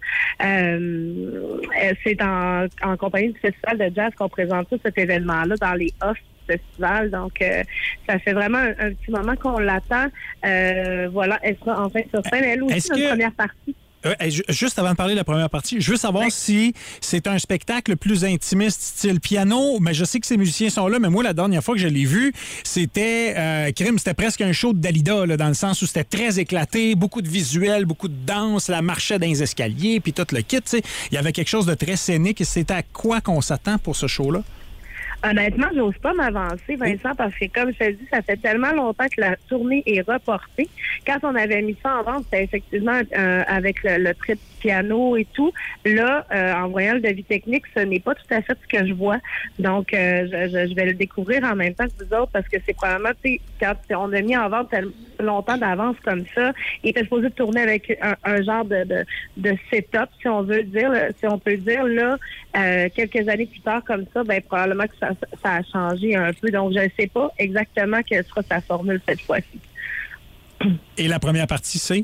Euh, euh, c'est en, en compagnie du Festival de jazz qu'on présente tout cet événement-là dans les off du festival. Donc, euh, ça fait vraiment un, un petit moment qu'on l'attend. Euh, voilà, elle sera enfin sur scène. Elle aussi, Est-ce notre que- première partie. Euh, hey, ju- juste avant de parler de la première partie, je veux savoir Oui. si c'est un spectacle plus intimiste, style piano, mais je sais que ces musiciens sont là, mais moi, la dernière fois que je l'ai vu, c'était, euh, crime, c'était presque un show de Dalida, là, dans le sens où c'était très éclaté, beaucoup de visuels, beaucoup de danse, la marchait dans les escaliers, puis tout le kit, tu sais. Il y avait quelque chose de très scénique, et c'est à quoi qu'on s'attend pour ce show-là? Honnêtement, j'ose pas m'avancer, Vincent, parce que comme je te dis, ça fait tellement longtemps que la tournée est reportée. Quand on avait mis ça en vente, c'était effectivement euh, avec le, le prêt de piano et tout. Là, euh, en voyant le devis technique, ce n'est pas tout à fait ce que je vois. Donc, euh, je, je, je vais le découvrir en même temps que vous autres, parce que c'est probablement, tu sais, quand on a mis en vente tellement longtemps d'avance comme ça, il était supposé tourner avec un, un genre de, de, de setup, si on veut dire, si on peut dire, là, euh, quelques années plus tard comme ça, ben probablement que ça, ça a changé un peu. Donc, je ne sais pas exactement quelle sera sa formule cette fois-ci. Et la première partie, c'est?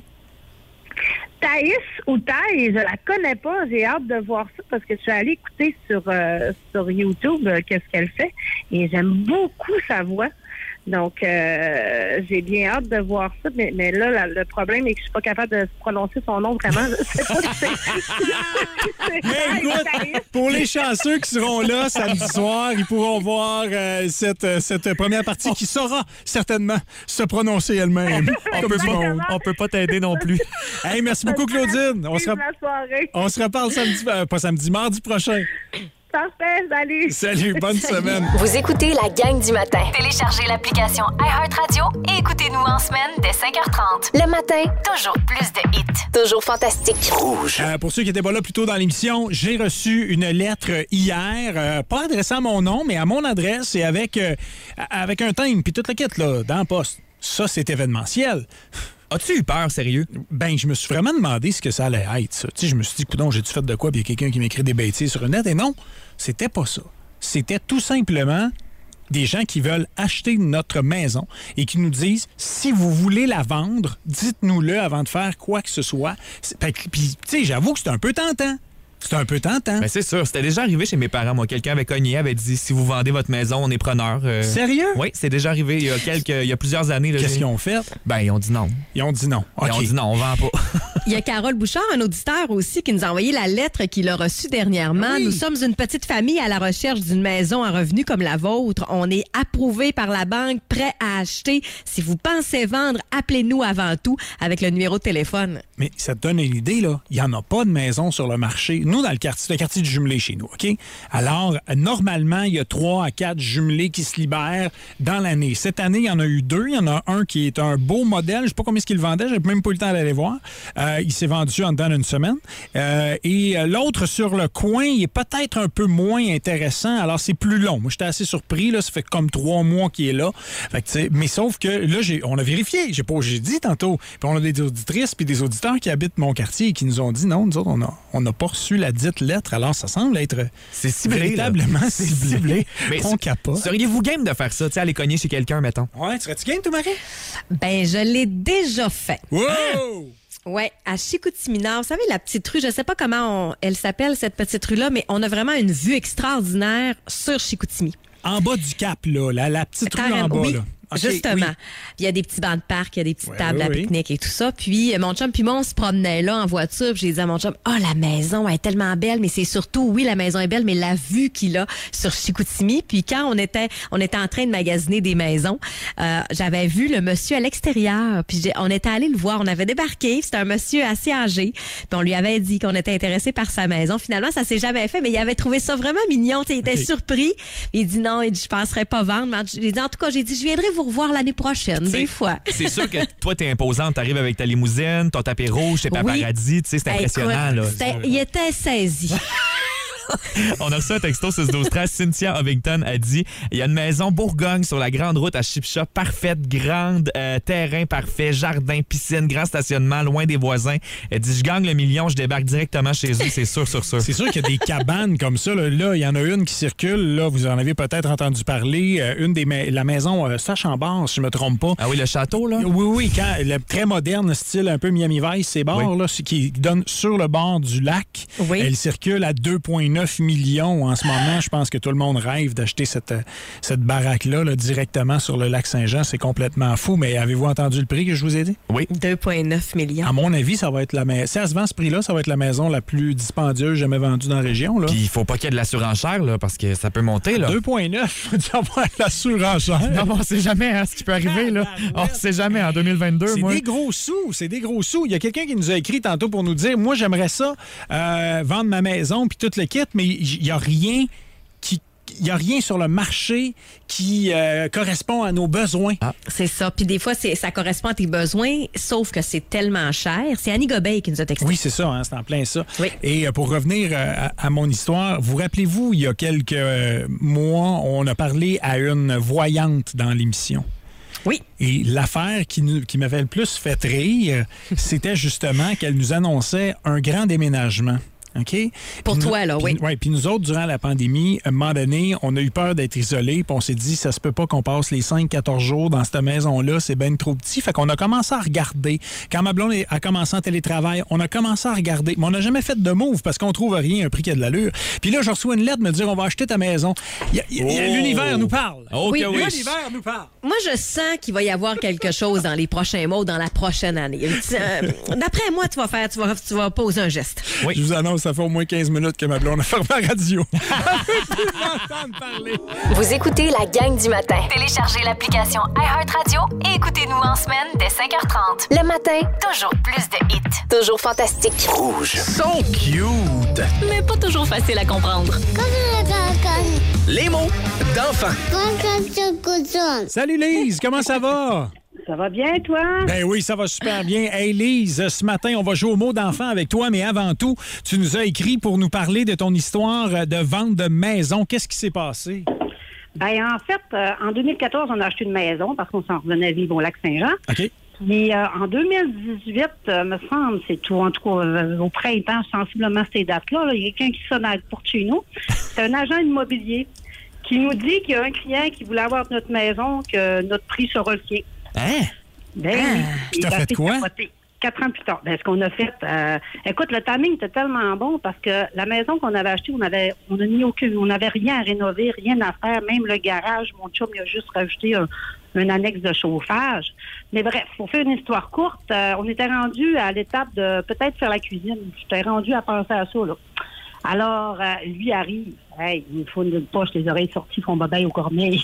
Thaïs ou Thaï, je la connais pas. J'ai hâte de voir ça parce que je suis allée écouter sur, euh, sur YouTube euh, qu'est-ce qu'elle fait. Et j'aime beaucoup sa voix. Donc, euh, j'ai bien hâte de voir ça. Mais, mais là, la, le problème est que je suis pas capable de prononcer son nom vraiment. Je sais pas si c'est... Mais écoute, pour les chanceux qui seront là samedi soir, ils pourront voir euh, cette, cette première partie qui saura certainement se prononcer elle-même. On peut pas, on peut pas t'aider non plus. Hey, merci beaucoup, Claudine. On se, rep... on se reparle samedi, euh, pas samedi, mardi prochain. Parfait, salut. Salut, bonne semaine. Vous écoutez la gang du matin. Téléchargez l'application iHeartRadio et écoutez-nous en semaine dès cinq heures trente. Le matin, toujours plus de hits. Toujours fantastique. Rouge. Euh, pour ceux qui étaient pas là plus tôt dans l'émission, j'ai reçu une lettre hier, euh, pas adressée à mon nom, mais à mon adresse et avec, euh, avec un thème, puis toute la quête là, dans le poste. Ça, c'est événementiel. As-tu eu peur, sérieux? Ben, je me suis vraiment demandé ce que ça allait être, ça. Tu sais, je me suis dit, coudonc, j'ai-tu fait de quoi? Puis il y a quelqu'un qui m'écrit des bêtises sur le net. Et non, c'était pas ça. C'était tout simplement des gens qui veulent acheter notre maison et qui nous disent, si vous voulez la vendre, dites-nous-le avant de faire quoi que ce soit. Puis, tu sais, j'avoue que c'est un peu tentant. C'est un peu tentant. Ben c'est sûr. C'était déjà arrivé chez mes parents. Moi, quelqu'un avait cogné, avait dit si vous vendez votre maison, on est preneur. Euh... Sérieux? Oui, c'est déjà arrivé il y a quelques, il y a plusieurs années. Là, Qu'est-ce j'ai... qu'ils ont fait? Ben, ils ont dit non. Ils ont dit non. Okay. Ils ont dit non, on vend pas. Il y a Carole Bouchard, un auditeur aussi, qui nous a envoyé la lettre qu'il a reçue dernièrement. Oui. Nous sommes une petite famille à la recherche d'une maison à revenu comme la vôtre. On est approuvé par la banque, prêt à acheter. Si vous pensez vendre, appelez-nous avant tout avec le numéro de téléphone. Mais ça te donne une idée, là. Il n'y en a pas de maison sur le marché. Nous, dans le quartier, le quartier de jumelé chez nous, OK? Alors, normalement, il y a trois à quatre jumelés qui se libèrent dans l'année. Cette année, il y en a eu deux. Il y en a un qui est un beau modèle. Je ne sais pas combien est-ce qu'il vendait. J'ai même pas eu le temps d'aller voir. Euh, il s'est vendu en dedans d'une semaine. Euh, et l'autre, sur le coin, il est peut-être un peu moins intéressant. Alors, c'est plus long. Moi, j'étais assez surpris. Là. Ça fait comme trois mois qu'il est là. Fait que, mais sauf que là, j'ai, on a vérifié. J'ai, pas, j'ai dit tantôt. Puis on a des auditrices puis des auditeurs qui habitent mon quartier et qui nous ont dit non, nous autres, on n'a on a pas reçu la dite lettre. Alors, ça semble être c'est ciblé, véritablement là. C'est ciblé. ciblé. Mais on capote. Seriez-vous game de faire ça, tu sais, aller cogner chez quelqu'un, mettons? Ouais, serais-tu game, toi, Marie? Ben, je l'ai déjà fait. Wow! Oui, à Chicoutimi-Nord. Vous savez, la petite rue, je ne sais pas comment on, elle s'appelle, cette petite rue-là, mais on a vraiment une vue extraordinaire sur Chicoutimi. En bas du cap, là, la, la petite rue en bas, oui. là. Okay, Justement. Oui. Il y a des petits bancs de parc, il y a des petites ouais, tables oui, à oui. pique-nique et tout ça. Puis mon chum puis moi, on se promenait là en voiture. Puis j'ai dit à mon chum, « Oh, la maison elle est tellement belle. » Mais c'est surtout, oui, la maison est belle, mais la vue qu'il a sur Chicoutimi. Puis quand on était on était en train de magasiner des maisons, euh, j'avais vu le monsieur à l'extérieur. Puis j'ai, on était allé le voir. On avait débarqué. C'était un monsieur assez âgé. Puis on lui avait dit qu'on était intéressé par sa maison. Finalement, ça s'est jamais fait, mais il avait trouvé ça vraiment mignon. T'sais, il était okay. surpris. Il dit non, il dit, je penserais pas vendre. J'ai dit, en tout cas, j'ai dit, je viendrai vous revoir l'année prochaine. Des fois. C'est sûr que toi, t'es imposante. T'arrives avec ta limousine, ton tapis rouge, tes paparazzis. Oui. Tu sais, c'est impressionnant. Écoute, là. Il était saisi. On a reçu un texto six douze treize. Cynthia Ovington a dit il y a une maison Bourgogne sur la grande route à Chipcha, parfaite, grande, euh, terrain parfait, jardin, piscine, grand stationnement, loin des voisins. Elle dit je gagne le million, je débarque directement chez eux, c'est sûr, sûr, sûr. C'est sûr qu'il y a des cabanes comme ça. Là, là, il y en a une qui circule. Là, vous en avez peut-être entendu parler. Euh, une des ma- la maison euh, Sache-en-Bar, si je me trompe pas. Ah oui, le château, là? Oui, oui, quand, le très moderne, style un peu Miami Vice, ces bars, oui. là, qui donnent sur le bord du lac. Oui. Elle circule à deux virgule neuf millions en ce moment. Je pense que tout le monde rêve d'acheter cette, cette baraque-là là, directement sur le lac Saint-Jean. C'est complètement fou. Mais avez-vous entendu le prix que je vous ai dit? Oui. deux virgule neuf millions. À mon avis, ça va être la maison. Si elle se vend ce prix-là, ça va être la maison la plus dispendieuse jamais vendue dans la région. Là. Puis il faut pas qu'il y ait de la surenchère, là, parce que ça peut monter. Là. deux virgule neuf, il faut avoir de la surenchère. Non, bon, on sait jamais hein, ce qui peut arriver. Là. On sait jamais en deux mille vingt-deux. C'est moi. des gros sous. C'est des gros sous. Il y a quelqu'un qui nous a écrit tantôt pour nous dire, moi, j'aimerais ça, euh, vendre ma maison puis tout le kit, mais il n'y a rien qui qu'il n'y a rien sur le marché qui euh, correspond à nos besoins. Ah. C'est ça. Puis des fois, c'est, ça correspond à tes besoins, sauf que c'est tellement cher. C'est Annie Gobeil qui nous a texté. Oui, c'est ça, hein, c'est en plein ça. Oui. Et euh, pour revenir euh, à, à mon histoire, vous rappelez-vous, il y a quelques euh, mois, on a parlé à une voyante dans l'émission. Oui. Et l'affaire qui, nous, qui m'avait le plus fait rire, c'était justement qu'elle nous annonçait un grand déménagement. OK? Pour puis toi, nous, là, puis, oui. Oui, puis nous autres, durant la pandémie, à un moment donné, on a eu peur d'être isolés, puis on s'est dit, ça se peut pas qu'on passe les cinq quatorze jours dans cette maison-là, c'est bien trop petit. Fait qu'on a commencé à regarder. Quand ma blonde a commencé en télétravail, on a commencé à regarder. Mais on n'a jamais fait de move parce qu'on trouve rien, un prix qui a de l'allure. Puis là, je reçois une lettre me dire, on va acheter ta maison. Y a, y a, Oh. L'univers nous parle. OK, Oui, oui. L'univers nous parle. Moi, je sens qu'il va y avoir quelque chose dans les prochains mois ou dans la prochaine année. Euh, D'après moi, tu vas faire, tu vas, tu vas poser un geste. Oui. Je vous annonce, ça fait au moins quinze minutes que ma blonde a fermé la radio. Elle veut plus m'entendre parler. Vous écoutez la gang du matin. Téléchargez l'application iHeartRadio et écoutez-nous en semaine dès cinq heures trente. Le matin, toujours plus de hits. Toujours fantastique. Rouge. So cute! Mais pas toujours facile à comprendre. Les mots d'enfant. Salut Lise, comment ça va? Ça va bien, toi? Ben oui, ça va super bien. Hey Lise, ce matin, on va jouer au mot d'enfant avec toi, mais avant tout, tu nous as écrit pour nous parler de ton histoire de vente de maison. Qu'est-ce qui s'est passé? Ben, en fait, euh, en deux mille quatorze, on a acheté une maison parce qu'on s'en revenait vivre au Lac-Saint-Jean. OK. Puis euh, en deux mille dix-huit, euh, me semble, c'est tout, en tout cas, euh, au printemps, sensiblement ces dates-là, là, il y a quelqu'un qui sonne à la porte chez nous. C'est un agent immobilier qui nous dit qu'il y a un client qui voulait avoir notre maison, que notre prix sera le sien. Hein? Ben Ah, oui. puis t'as Il a fait quoi? capoter. Quatre ans plus tard. Ben, ce qu'on a fait, euh, écoute, le timing était tellement bon parce que la maison qu'on avait achetée, on avait, on a mis aucune, on n'avait rien à rénover, rien à faire, même le garage, mon chum, il a juste rajouté un, un annexe de chauffage. Mais bref, pour faire une histoire courte, euh, on était rendu à l'étape de peut-être faire la cuisine. J'étais rendu à penser à ça, là. Alors, euh, lui arrive. Hey, il faut une poche, les oreilles sorties, font babaille au corneille.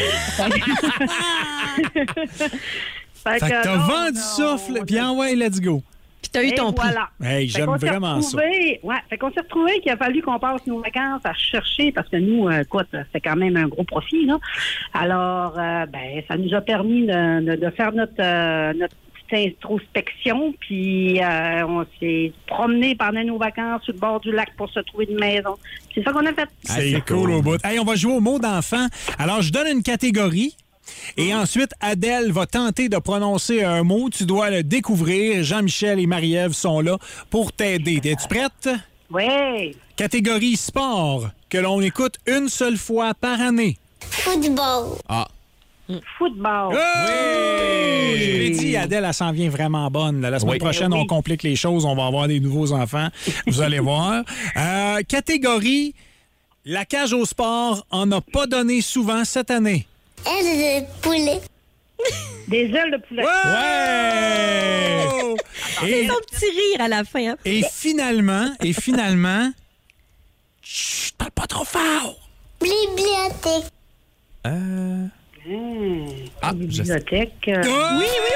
Fait que t'as vendu ça, puis en ouais, let's go. Puis t'as eu Et ton voilà. prix. Hey, Fait j'aime qu'on s'est vraiment ça. retrouvé- Ouais, fait qu'on s'est retrouvé qu'il a fallu qu'on passe nos vacances à chercher parce que nous, euh, écoute, c'est quand même un gros profit, là. Alors, euh, ben, ça nous a permis de, de, de faire notre, euh, notre petite introspection, puis euh, on s'est promené pendant nos vacances sur le bord du lac pour se trouver une maison. C'est ça qu'on a fait. C'est cool au bout. Hey, on va jouer au mot d'enfant. Alors, je donne une catégorie. Et ensuite, Adèle va tenter de prononcer un mot. Tu dois le découvrir. Jean-Michel et Marie-Ève sont là pour t'aider. Es-tu prête? Oui. Catégorie sport, que l'on écoute une seule fois par année. Football. Ah. Football. Hey! Je l'ai dit, Adèle, elle s'en vient vraiment bonne. La semaine Oui. prochaine, Oui. on complique les choses. On va avoir des nouveaux enfants. Vous allez voir. Euh, catégorie, la cage au sport en a pas donné souvent cette année. Aile de poulet. Des ailes de poulet. Ouais! C'est Et, ton petit rire à la fin. Hein? et finalement, et finalement, chut, parle pas trop fort. Bibliothèque. Euh... Ah, je sais. Bibliothèque. euh, Oui, oui,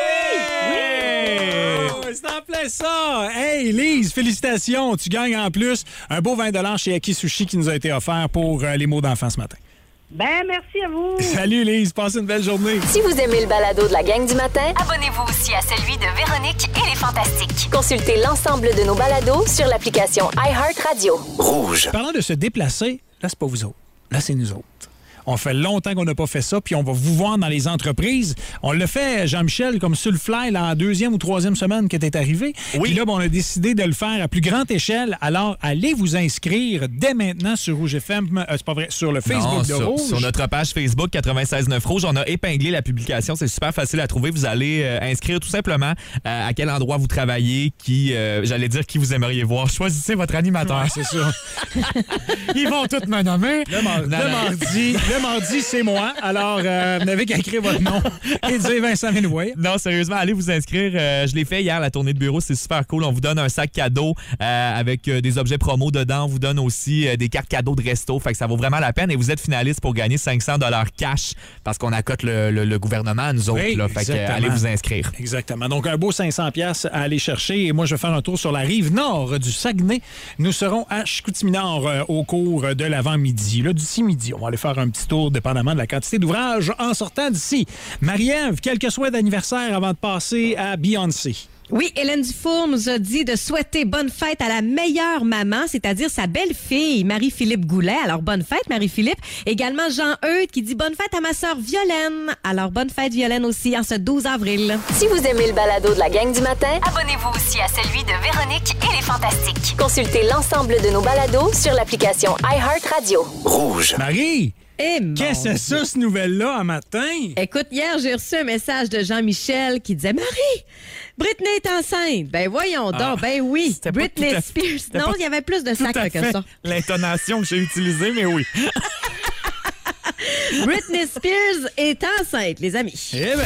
oui! C'est en plein ça! Hey, Lise, félicitations! Tu gagnes en plus un beau vingt dollars chez Aki Sushi qui nous a été offert pour euh, les mots d'enfant ce matin. Ben, merci à vous. Salut, Lise. Passe une belle journée. Si vous aimez le balado de la gang du matin, abonnez-vous aussi à celui de Véronique et les Fantastiques. Consultez l'ensemble de nos balados sur l'application iHeartRadio. Rouge. Parlant de se déplacer, là, c'est pas vous autres. Là, c'est nous autres. On fait longtemps qu'on n'a pas fait ça, puis on va vous voir dans les entreprises. On l'a fait, Jean-Michel, comme sur le fly, là, en deuxième ou troisième semaine que t'es arrivé. Oui. Puis là, ben, on a décidé de le faire à plus grande échelle. Alors, allez vous inscrire dès maintenant sur Rouge F M. Euh, c'est pas vrai, sur le Facebook Non, de sur, Rouge. sur notre page Facebook quatre-vingt-seize neuf Rouge, on a épinglé la publication. C'est super facile à trouver. Vous allez euh, inscrire tout simplement euh, à quel endroit vous travaillez, qui, euh, j'allais dire, qui vous aimeriez voir. Choisissez votre animateur. Ouais, c'est ça. Ils vont tous me nommer. Le, mar- Non, le non. mardi, Le mardi, c'est moi. Alors, euh, vous n'avez qu'à écrire votre nom et dire Vincent Ménoué. Non, sérieusement, allez vous inscrire. Euh, je l'ai fait hier, la tournée de bureau. C'est super cool. On vous donne un sac cadeau euh, avec euh, des objets promo dedans. On vous donne aussi euh, des cartes cadeaux de resto. Fait que ça vaut vraiment la peine. Et vous êtes finaliste pour gagner cinq cents dollars cash parce qu'on accote le, le, le gouvernement à nous autres. Oui, là. Fait que, euh, allez vous inscrire. Exactement. Donc, un beau cinq cents dollars à aller chercher. Et moi, je vais faire un tour sur la rive nord du Saguenay. Nous serons à Chicoutimi-Nord euh, au cours de l'avant-midi. Là, d'ici midi, on va aller faire un petit tour dépendamment de la quantité d'ouvrages en sortant d'ici. Marie-Ève, quelques souhaits d'anniversaire avant de passer à Beyoncé. Oui, Hélène Dufour nous a dit de souhaiter bonne fête à la meilleure maman, c'est-à-dire sa belle-fille, Marie-Philippe Goulet. Alors, bonne fête, Marie-Philippe. Également, Jean-Eudes qui dit bonne fête à ma sœur Violaine. Alors, bonne fête, Violaine, aussi, en ce douze avril. Si vous aimez le balado de la gang du matin, abonnez-vous aussi à celui de Véronique et les Fantastiques. Consultez l'ensemble de nos balados sur l'application iHeartRadio. Rouge. Marie! Eh, Qu'est-ce que c'est ça, ce nouvelle-là, un matin? Écoute, hier, j'ai reçu un message de Jean-Michel qui disait « Marie, Britney est enceinte. » Ben voyons donc, Ah, ben oui. c'était pas Britney tout à- Spears. c'était Non, pas il y avait plus de Tout à sacre que fait ça. l'intonation que j'ai utilisée, mais oui. Britney Spears est enceinte, les amis. Eh bien...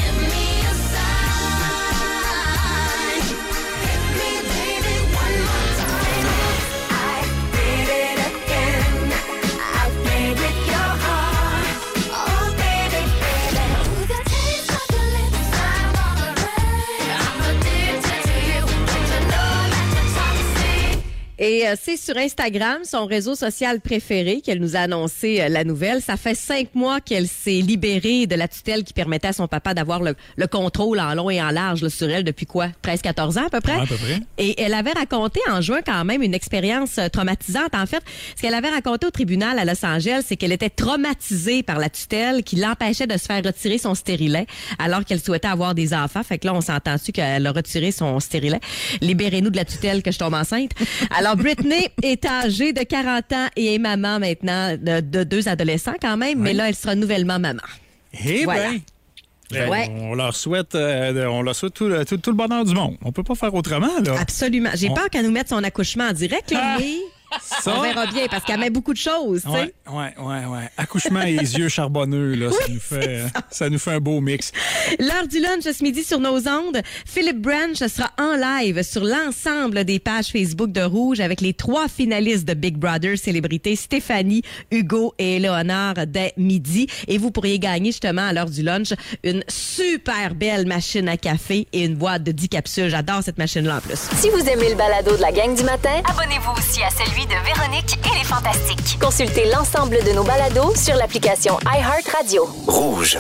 Et euh, c'est sur Instagram, son réseau social préféré, qu'elle nous a annoncé euh, la nouvelle. Ça fait cinq mois qu'elle s'est libérée de la tutelle qui permettait à son papa d'avoir le, le contrôle en long et en large là, sur elle depuis quoi? treize quatorze ans à peu près? Ouais, à peu près. Et elle avait raconté en juin quand même une expérience euh, traumatisante. En fait, ce qu'elle avait raconté au tribunal à Los Angeles, c'est qu'elle était traumatisée par la tutelle qui l'empêchait de se faire retirer son stérilet alors qu'elle souhaitait avoir des enfants. Fait que là, on s'entend-tu qu'elle a retiré son stérilet? Libérez-nous de la tutelle que je tombe enceinte. Alors, Britney est âgée de quarante ans et est maman maintenant de, de deux adolescents quand même, mais là, elle sera nouvellement maman. Eh Voilà. bien... Ben, Ouais. On leur souhaite, euh, on leur souhaite tout, le- tout, tout le bonheur du monde. On peut pas faire autrement, là. Absolument. J'ai On- peur qu'elle nous mette son accouchement en direct, là, mais Ça- on verra bien parce qu'elle met beaucoup de choses, tu sais. Ouais, ouais, ouais, ouais. Accouchement et les yeux charbonneux, là, ça, nous fait, euh, ça nous fait un beau mix. L'heure du lunch ce midi sur nos ondes. Philippe Branch sera en live sur l'ensemble des pages Facebook de Rouge avec les trois finalistes de Big Brother célébrités Stéphanie, Hugo et Léonard dès midi. Et vous pourriez gagner justement à l'heure du lunch une super belle machine à café et une boîte de dix capsules. J'adore cette machine-là en plus. Si vous aimez le balado de la gang du matin, abonnez-vous aussi à celui de Véronique et les Fantastiques. Consultez l'ensemble de nos balados sur l'application iHeartRadio. Rouge.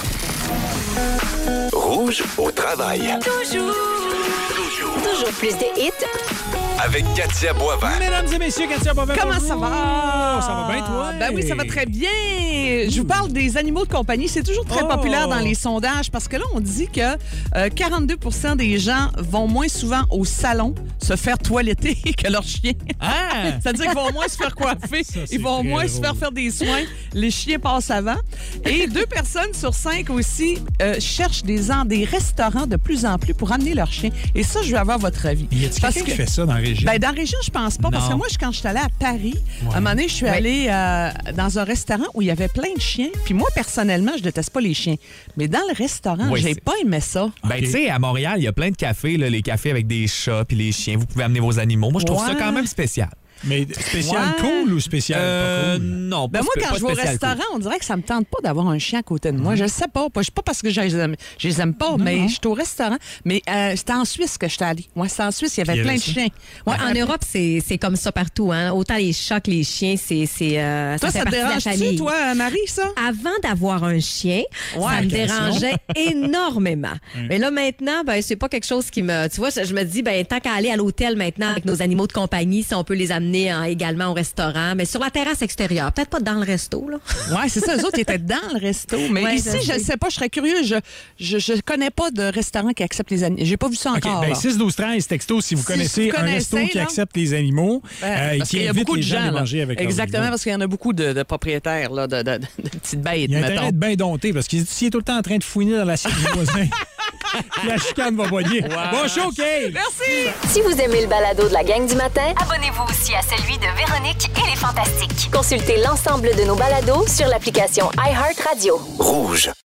Rouge au travail. Toujours, toujours, toujours plus de hits. Avec Katia Boivin. Mesdames et messieurs, Katia Bovin. Comment bonjour. ça va? Ça va bien, toi? Ben oui, ça va très bien. Je vous parle des animaux de compagnie. C'est toujours très Oh. populaire dans les sondages parce que là, on dit que euh, quarante-deux pour cent des gens vont moins souvent au salon se faire toiletter que leur chien. Ah! C'est-à-dire qu'ils vont moins se faire coiffer. Ça, c'est Ils vont très moins se drôle. faire faire des soins. Les chiens passent avant. Et deux personnes sur cinq aussi euh, cherchent des, en- des restaurants de plus en plus pour amener leurs chiens. Et ça, je veux avoir votre avis. Y a-t-il Parce quelqu'un que- qui fait ça dans la région? Ben, dans la région, je pense pas. Parce Non. que moi, je- quand je suis allée à Paris, à un moment donné, je suis allée euh, dans un restaurant où il y avait plein de chiens. Puis moi, personnellement, je déteste pas les chiens. Mais dans le restaurant, Oui, j'ai c'est- pas aimé ça. Ben, tu sais, à Montréal, il y a plein de cafés, là, les cafés avec des chats puis les chiens. Vous pouvez amener vos animaux. Moi, je trouve ça Ouais. quand même spécial. Mais spécial Ouais. cool ou spécial Euh, pas cool? non, pas Ben moi, spé- quand pas je vais au spécial restaurant, cool. on dirait que ça me tente pas d'avoir un chien à côté de moi. Je sais pas. Pas, pas parce que je les aime, je les aime pas, mais je suis au restaurant. Mais euh, c'était en Suisse que j'étais allée. Moi, c'était en Suisse, il y avait Puis il y plein avait de ça. chiens. Ouais, en Europe, c'est c'est comme ça partout. Hein. Autant les chats que les chiens, c'est c'est euh, Toi, fait ça te partie de la dérange-tu, famille. toi, Marie, ça? Avant d'avoir un chien, ça me question. dérangeait énormément. Mais là, maintenant, ben, c'est pas quelque chose qui me... Tu vois, je me dis, ben, tant qu'à aller à l'hôtel maintenant avec nos animaux de compagnie, si on peut les amener hein, également au restaurant, mais sur la terrasse extérieure, peut-être pas dans le resto, là. Oui, c'est ça. Eux autres, ils étaient dans le resto. Mais Ouais, ici, je je ne sais. sais pas. Je serais curieux. Je, je je connais pas de restaurant qui accepte les animaux. J'ai pas vu ça OK, encore. ben là. six douze treize texto si vous Si connaissez vous un resto connaissez, qui là. accepte les animaux Ouais, euh, et parce qui qu'il y a invite beaucoup les de gens à gens. aller là. manger avec leurs Exactement, animaux. parce qu'il y en a beaucoup de, de propriétaires là, de, de- de petites bêtes, Il y a intérêt mettons. d'être bien dompté parce qu'il s'il est tout le temps en train de fouiner dans l'assiette du voisin. La chicane va boyer. Wow. Bon show, Kate! Merci! Si vous aimez le balado de la gang du matin, abonnez-vous aussi à celui de Véronique et les Fantastiques. Consultez l'ensemble de nos balados sur l'application iHeartRadio. Rouge.